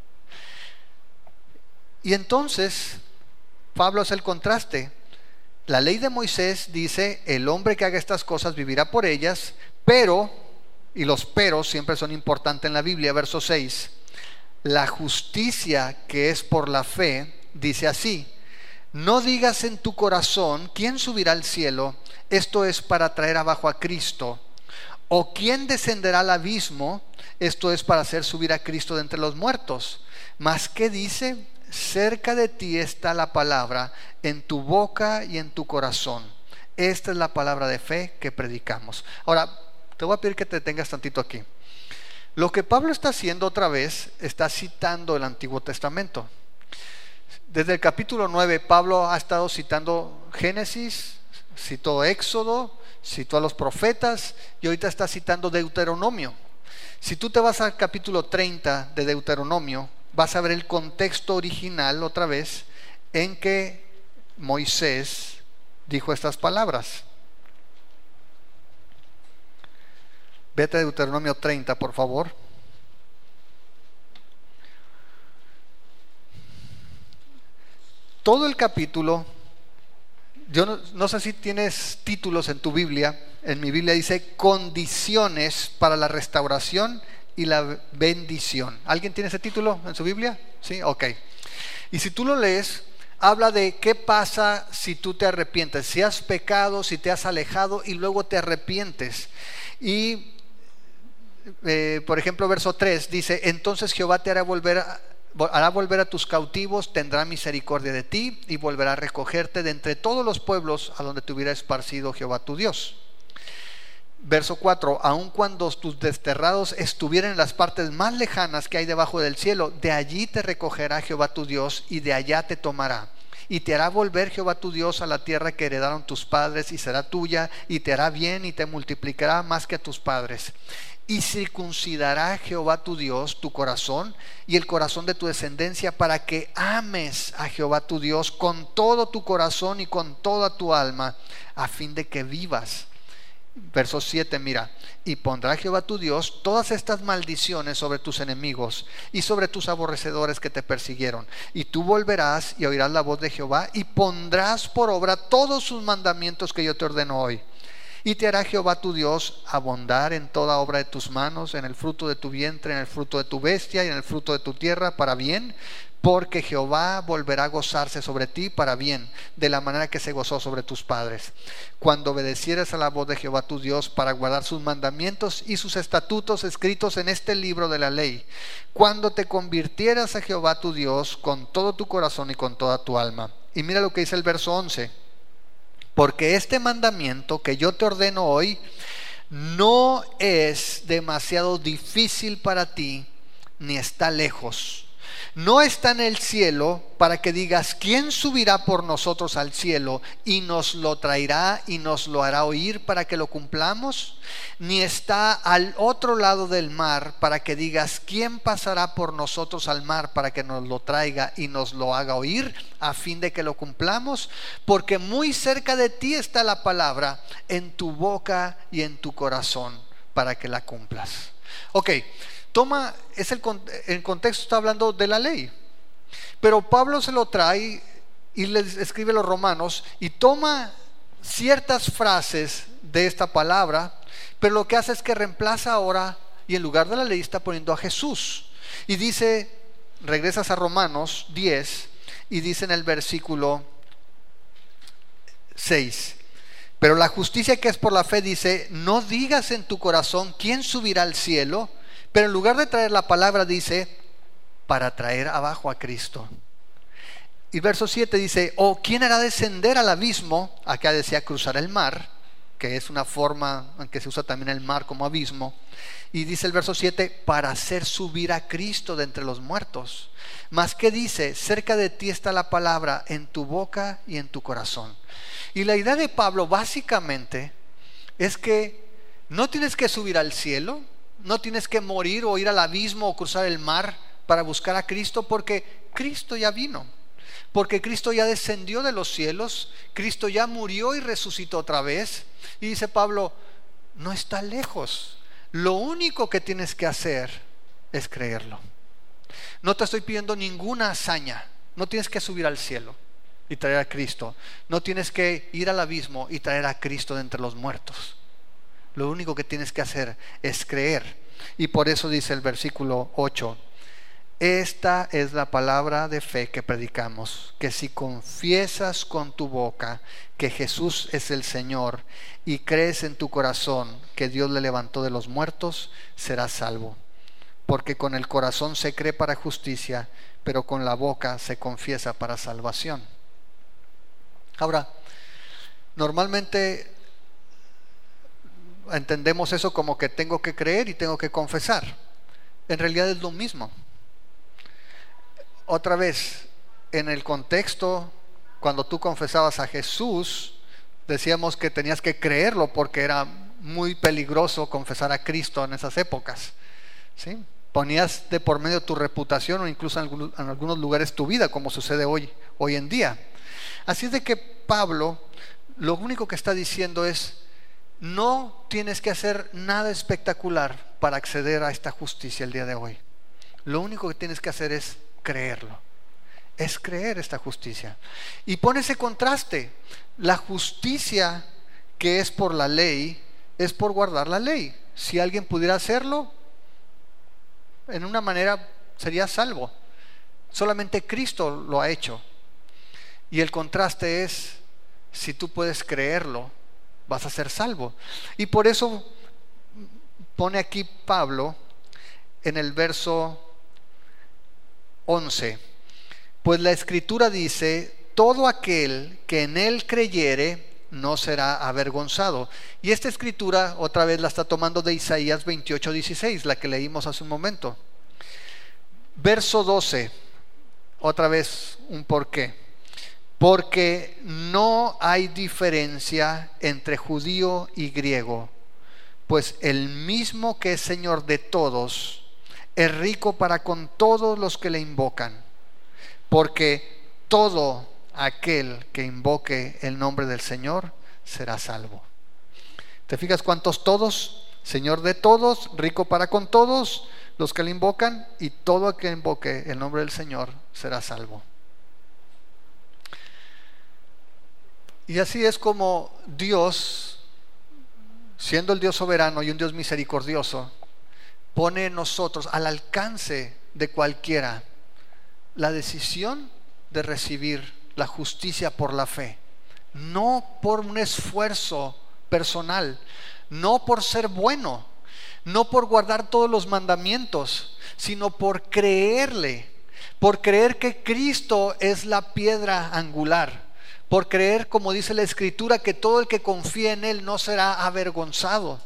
Y entonces Pablo hace el contraste. La ley de Moisés dice: el hombre que haga estas cosas vivirá por ellas, pero, y los peros siempre son importantes en la Biblia, verso 6, la justicia que es por la fe dice así: no digas en tu corazón ¿quién subirá al cielo? Esto es para traer abajo a Cristo. ¿O quién descenderá al abismo? Esto es para hacer subir a Cristo de entre los muertos. Mas ¿qué dice? Cerca de ti está la palabra, en tu boca y en tu corazón. Esta es la palabra de fe que predicamos. Ahora, te voy a pedir que te detengas tantito aquí. Lo que Pablo está haciendo otra vez, está citando el Antiguo Testamento. Desde el capítulo 9, Pablo ha estado citando Génesis, citó Éxodo, citó a los profetas y ahorita está citando Deuteronomio. Si tú te vas al capítulo 30 de Deuteronomio, vas a ver el contexto original otra vez en que Moisés dijo estas palabras. Vete a Deuteronomio 30, por favor. Todo el capítulo Yo no sé si tienes títulos en tu Biblia. En mi Biblia dice condiciones para la restauración y la bendición. ¿Alguien tiene ese título en su Biblia? Sí, ok. Y si tú lo lees, habla de qué pasa si tú te arrepientes, si has pecado, si te has alejado y luego te arrepientes. Y por ejemplo, verso 3 dice: entonces Jehová te hará volver a tus cautivos, tendrá misericordia de ti y volverá a recogerte de entre todos los pueblos a donde te hubiera esparcido Jehová tu Dios. Verso 4: aun cuando tus desterrados estuvieran en las partes más lejanas que hay debajo del cielo, de allí te recogerá Jehová tu Dios y de allá te tomará. Y te hará volver Jehová tu Dios a la tierra que heredaron tus padres, y será tuya, y te hará bien y te multiplicará más que a tus padres. Y circuncidará Jehová tu Dios tu corazón y el corazón de tu descendencia, para que ames a Jehová tu Dios con todo tu corazón y con toda tu alma, a fin de que vivas. Verso 7, mira: y pondrá Jehová tu Dios todas estas maldiciones sobre tus enemigos y sobre tus aborrecedores que te persiguieron, y tú volverás y oirás la voz de Jehová y pondrás por obra todos sus mandamientos que yo te ordeno hoy. Y te hará Jehová tu Dios abundar en toda obra de tus manos, en el fruto de tu vientre, en el fruto de tu bestia y en el fruto de tu tierra, para bien, porque Jehová volverá a gozarse sobre ti para bien, de la manera que se gozó sobre tus padres, cuando obedecieras a la voz de Jehová tu Dios para guardar sus mandamientos y sus estatutos escritos en este libro de la ley, cuando te convirtieras a Jehová tu Dios con todo tu corazón y con toda tu alma. Y mira lo que dice el verso 11: porque este mandamiento que yo te ordeno hoy no es demasiado difícil para ti, ni está lejos. No está en el cielo para que digas: ¿quién subirá por nosotros al cielo y nos lo traerá y nos lo hará oír para que lo cumplamos? Ni está al otro lado del mar para que digas: ¿quién pasará por nosotros al mar para que nos lo traiga y nos lo haga oír a fin de que lo cumplamos? Porque muy cerca de ti está la palabra, en tu boca y en tu corazón, para que la cumplas. Ok. El contexto está hablando de la ley, pero Pablo se lo trae y les escribe a los romanos y toma ciertas frases de esta palabra, pero lo que hace es que reemplaza ahora, y en lugar de la ley está poniendo a Jesús. Y dice, regresas a Romanos 10 y dice en el versículo 6: pero la justicia que es por la fe dice: no digas en tu corazón ¿quién subirá al cielo? Pero en lugar de traer la palabra dice: para traer abajo a Cristo. Y verso 7 dice: o ¿quién hará descender al abismo? Acá decía cruzar el mar, que es una forma en que se usa también el mar como abismo. Y dice el verso 7: para hacer subir a Cristo de entre los muertos. Mas ¿qué dice? Cerca de ti está la palabra, en tu boca y en tu corazón. Y la idea de Pablo básicamente es que no tienes que subir al cielo, no tienes que morir o ir al abismo o cruzar el mar para buscar a Cristo, porque Cristo ya vino, porque Cristo ya descendió de los cielos, Cristo ya murió y resucitó otra vez. Y dice Pablo: no está lejos, lo único que tienes que hacer es creerlo. No te estoy pidiendo ninguna hazaña, no tienes que subir al cielo y traer a Cristo, no tienes que ir al abismo y traer a Cristo de entre los muertos. Lo único que tienes que hacer es creer. Y por eso dice el versículo 8: esta es la palabra de fe que predicamos, que si confiesas con tu boca que Jesús es el Señor y crees en tu corazón que Dios le levantó de los muertos, serás salvo. Porque con el corazón se cree para justicia, pero con la boca se confiesa para salvación. Ahora, normalmente entendemos eso como que tengo que creer y tengo que confesar. En realidad es lo mismo. Otra vez, en el contexto, cuando tú confesabas a Jesús, decíamos que tenías que creerlo porque era muy peligroso confesar a Cristo en esas épocas, ¿sí? Ponías de por medio tu reputación o incluso en algunos lugares tu vida, como sucede hoy en día. Así es de que Pablo lo único que está diciendo es: no tienes que hacer nada espectacular para acceder a esta justicia el día de hoy. Lo único que tienes que hacer es creerlo. es creer esta justicia. Y pone ese contraste. La justicia que es por la ley es por guardar la ley. Si alguien pudiera hacerlo, en una manera sería salvo. Solamente Cristo lo ha hecho. Y el contraste es, si tú puedes creerlo, vas a ser salvo. Y por eso pone aquí Pablo en el verso 11: pues la Escritura dice, todo aquel que en él creyere no será avergonzado. Y esta escritura otra vez la está tomando de Isaías 28:16, la que leímos hace un momento. Verso 12, otra vez un porqué. Porque no hay diferencia entre judío y griego, pues el mismo que es Señor de todos es rico para con todos los que le invocan, porque todo aquel que invoque el nombre del Señor será salvo. ¿Te fijas cuántos todos? Señor de todos, rico para con todos los que le invocan, y todo aquel que invoque el nombre del Señor será salvo. Y así es como Dios, siendo el Dios soberano y un Dios misericordioso, pone en nosotros al alcance de cualquiera la decisión de recibir la justicia por la fe, no por un esfuerzo personal, no por ser bueno, no por guardar todos los mandamientos, sino por creerle, por creer que Cristo es la piedra angular, por creer, como dice la Escritura, que todo el que confía en Él no será avergonzado.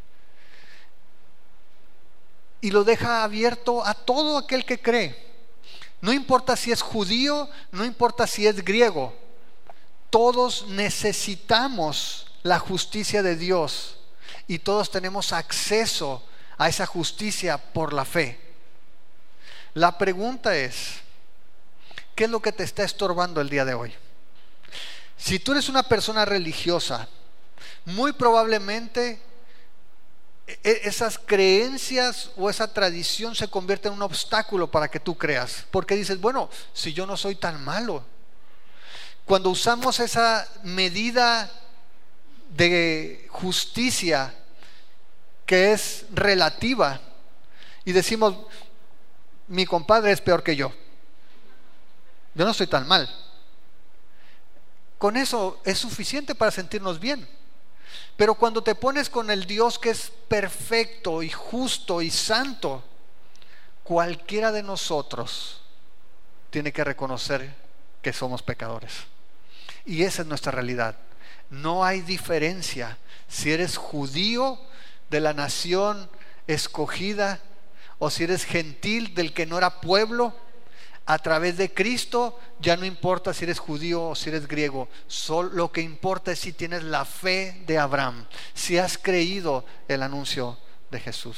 Y lo deja abierto a todo aquel que cree. No importa si es judío, no importa si es griego. Todos necesitamos la justicia de Dios y todos tenemos acceso a esa justicia por la fe. La pregunta es, ¿qué es lo que te está estorbando el día de hoy? Si tú eres una persona religiosa, muy probablemente esas creencias o esa tradición se convierte en un obstáculo para que tú creas, porque dices, bueno, si yo no soy tan malo. Cuando usamos esa medida de justicia que es relativa y decimos, mi compadre es peor que yo no soy tan mal, con eso es suficiente para sentirnos bien. Pero cuando te pones con el Dios que es perfecto y justo y santo, cualquiera de nosotros tiene que reconocer que somos pecadores. Y esa es nuestra realidad. No hay diferencia si eres judío de la nación escogida o si eres gentil del que no era pueblo. A través de Cristo ya no importa si eres judío o si eres griego. Solo lo que importa es si tienes la fe de Abraham, si has creído el anuncio de Jesús.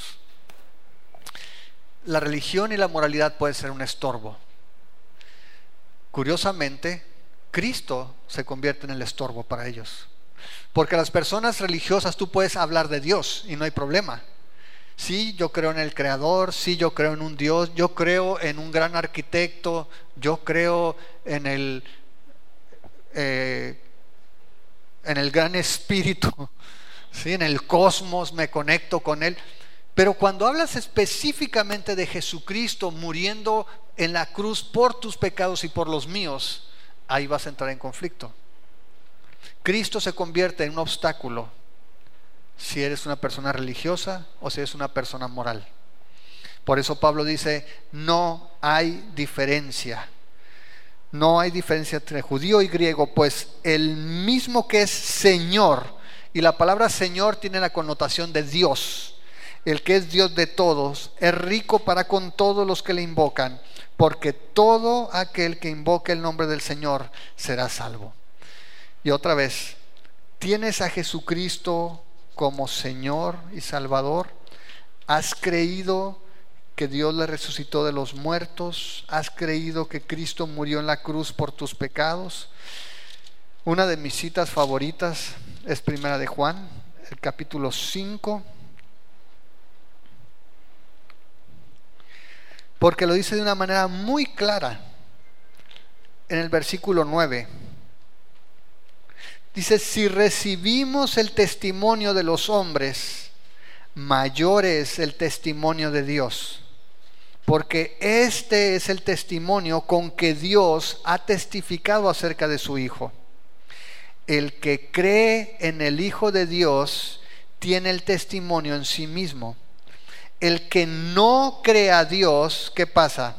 La religión y la moralidad pueden ser un estorbo. Curiosamente, Cristo se convierte en el estorbo para ellos, porque a las personas religiosas tú puedes hablar de Dios y no hay problema. Sí, yo creo en el Creador, sí, yo creo en un Dios, yo creo en un gran arquitecto, yo creo en el gran espíritu, ¿sí? En el cosmos, me conecto con Él. Pero cuando hablas específicamente de Jesucristo muriendo en la cruz por tus pecados y por los míos, ahí vas a entrar en conflicto. Cristo se convierte en un obstáculo si eres una persona religiosa o si eres una persona moral. Por eso Pablo dice, no hay diferencia. No hay diferencia entre judío y griego, pues el mismo que es Señor, y la palabra Señor tiene la connotación de Dios, el que es Dios de todos, es rico para con todos los que le invocan, porque todo aquel que invoque el nombre del Señor será salvo. Y otra vez, ¿tienes a Jesucristo como Señor y Salvador? ¿Has creído que Dios le resucitó de los muertos? ¿Has creído que Cristo murió en la cruz por tus pecados? Una de mis citas favoritas es Primera de Juan, el capítulo 5, porque lo dice de una manera muy clara. en el versículo 9. Dice, si recibimos el testimonio de los hombres, mayor es el testimonio de Dios, porque este es el testimonio con que Dios ha testificado acerca de su Hijo. El que cree en el Hijo de Dios tiene el testimonio en sí mismo. El que no cree a Dios, ¿qué pasa?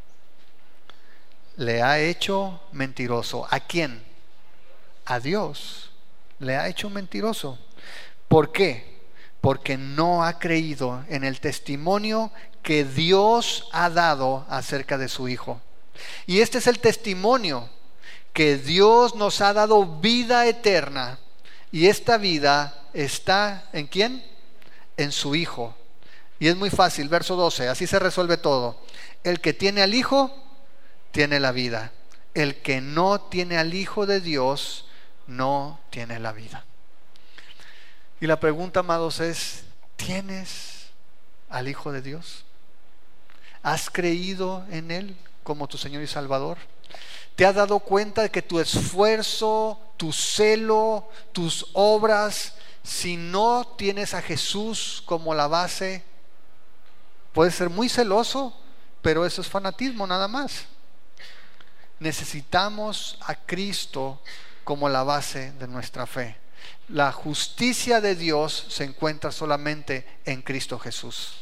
Le ha hecho mentiroso. ¿A quién? A Dios. Le ha hecho mentiroso. ¿Por qué? Porque no ha creído en el testimonio que Dios ha dado acerca de su Hijo. Y este es el testimonio, que Dios nos ha dado vida eterna, y esta vida está ¿en quién? En su Hijo. Y es muy fácil, verso 12, así se resuelve todo. El que tiene al Hijo, tiene la vida. El que no tiene al Hijo de Dios, no tiene la vida. Y la pregunta, amados, es, ¿tienes al Hijo de Dios? ¿Has creído en Él como tu Señor y Salvador? ¿Te has dado cuenta de que tu esfuerzo, tu celo, tus obras, si no tienes a Jesús como la base, puedes ser muy celoso, pero eso es fanatismo nada más? Necesitamos a Cristo como la base de nuestra fe. La justicia de Dios se encuentra solamente en Cristo Jesús.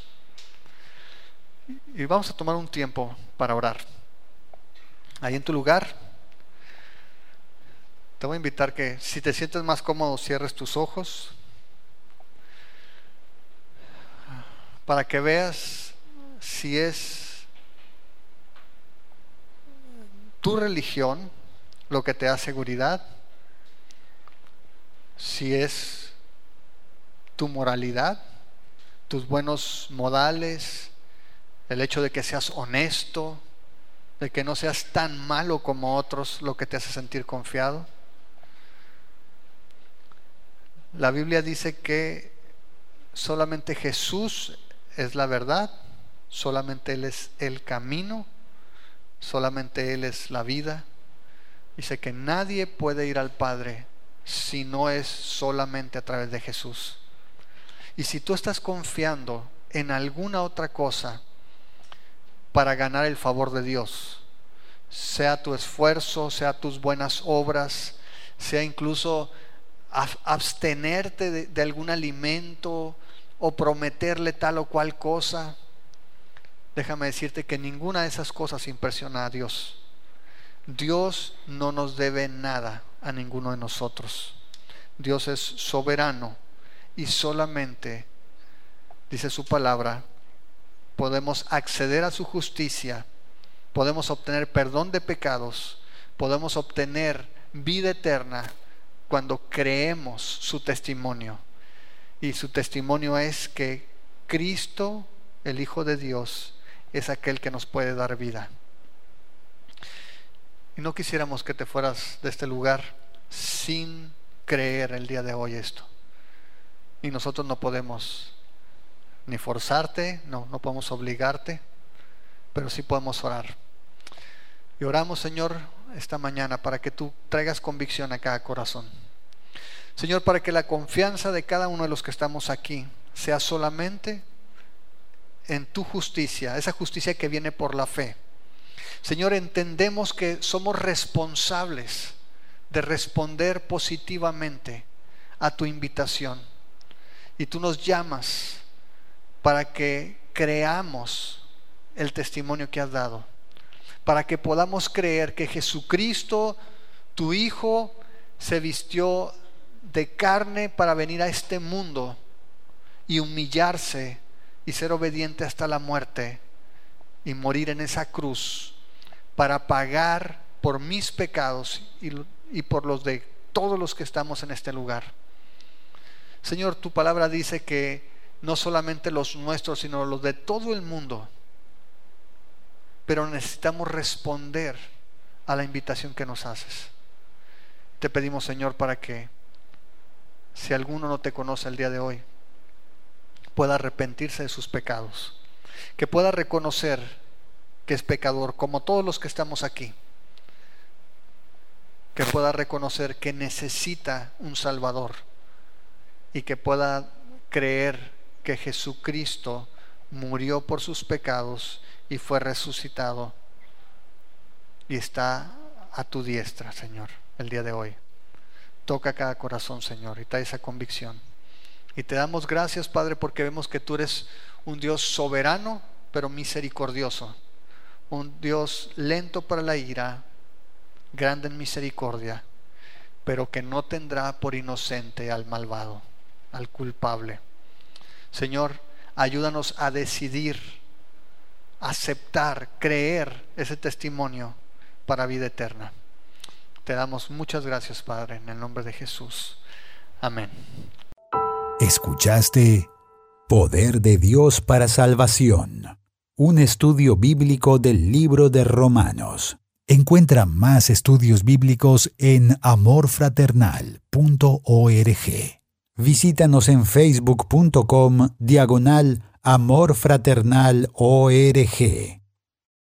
Y vamos a tomar un tiempo para orar. Ahí en tu lugar, te voy a invitar que, si te sientes más cómodo, cierres tus ojos para que veas si es tu religión lo que te da seguridad, si es tu moralidad, tus buenos modales, el hecho de que seas honesto, de que no seas tan malo como otros, lo que te hace sentir confiado. La Biblia dice que solamente Jesús es la verdad, solamente Él es el camino, solamente Él es la vida. Dice que nadie puede ir al Padre si no es solamente a través de Jesús. Y si tú estás confiando en alguna otra cosa para ganar el favor de Dios, sea tu esfuerzo, sea tus buenas obras, sea incluso abstenerte de algún alimento o prometerle tal o cual cosa, déjame decirte que ninguna de esas cosas impresiona a Dios. Dios no nos debe nada a ninguno de nosotros. Dios es soberano y solamente, dice su palabra, podemos acceder a su justicia, podemos obtener perdón de pecados, podemos obtener vida eterna cuando creemos su testimonio. Y su testimonio es que Cristo, el Hijo de Dios, es aquel que nos puede dar vida. Y no quisiéramos que te fueras de este lugar sin creer el día de hoy esto. Y nosotros no podemos ni forzarte, no podemos obligarte, pero sí podemos orar. Y oramos, Señor, esta mañana para que tú traigas convicción a cada corazón. Señor, para que la confianza de cada uno de los que estamos aquí sea solamente en tu justicia, esa justicia que viene por la fe. Señor, entendemos que somos responsables de responder positivamente a tu invitación. Y tú nos llamas para que creamos el testimonio que has dado, para que podamos creer que Jesucristo, tu Hijo, se vistió de carne para venir a este mundo y humillarse y ser obediente hasta la muerte y morir en esa cruz para pagar por mis pecados y por los de todos los que estamos en este lugar. Señor, tu palabra dice que no solamente los nuestros, sino los de todo el mundo, pero necesitamos responder a la invitación que nos haces. Te pedimos, Señor, para que si alguno no te conoce el día de hoy, pueda arrepentirse de sus pecados, que pueda reconocer que es pecador, como todos los que estamos aquí, que pueda reconocer que necesita un Salvador y que pueda creer que Jesucristo murió por sus pecados y fue resucitado y está a tu diestra, Señor, el día de hoy. Toca cada corazón, Señor, y trae esa convicción. Y te damos gracias, Padre, porque vemos que tú eres un Dios soberano, pero misericordioso. Un Dios lento para la ira, grande en misericordia, pero que no tendrá por inocente al malvado, al culpable. Señor, ayúdanos a decidir, aceptar, creer ese testimonio para vida eterna. Te damos muchas gracias, Padre, en el nombre de Jesús. Amén. Escuchaste Poder de Dios para Salvación, un estudio bíblico del libro de Romanos. Encuentra más estudios bíblicos en amorfraternal.org. Visítanos en facebook.com/amorfraternal.org.